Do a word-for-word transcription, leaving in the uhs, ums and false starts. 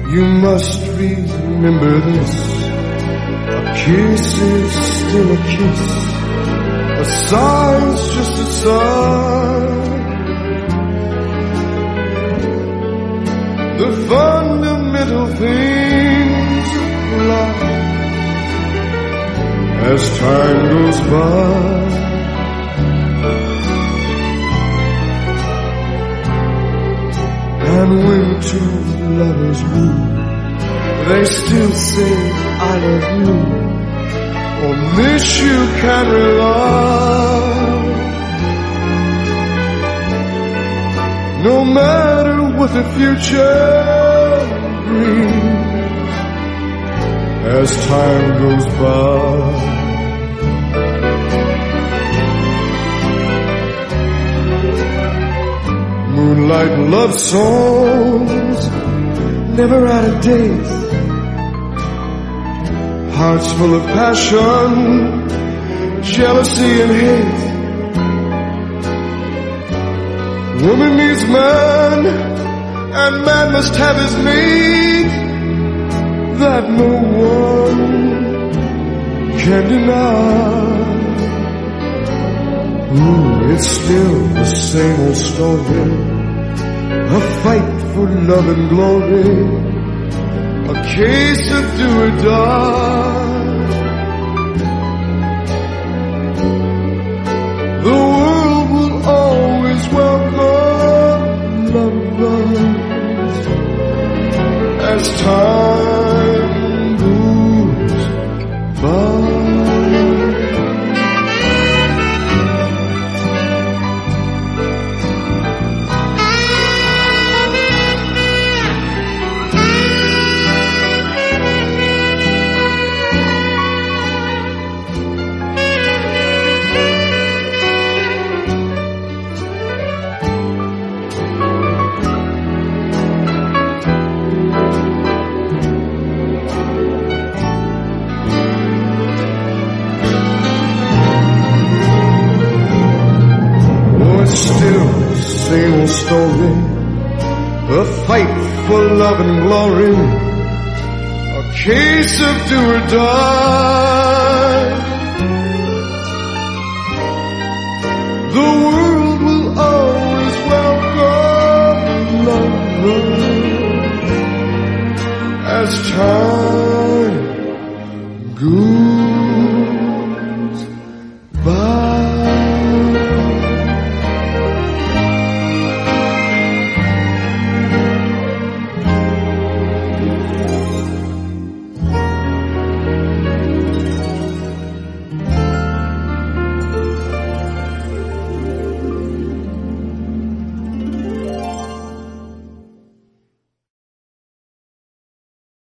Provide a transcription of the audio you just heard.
You must remember this. A kiss is still a kiss. A sigh's just a sigh. The fundamental things apply as time goes by. And when two lovers woo, they still say I love you, or miss you can rely. No matter what the future brings, as time goes by. Moonlight love songs, never out of date. Hearts full of passion, jealousy and hate. Woman needs man, and man must have his mate. That no one can deny. Ooh, it's still the same old story. A fight for love and glory. A case of do or die. The world will always welcome lovers as time goes by. Same old story, a fight for love and glory, a case of do or die. The world will always welcome lovers as time goes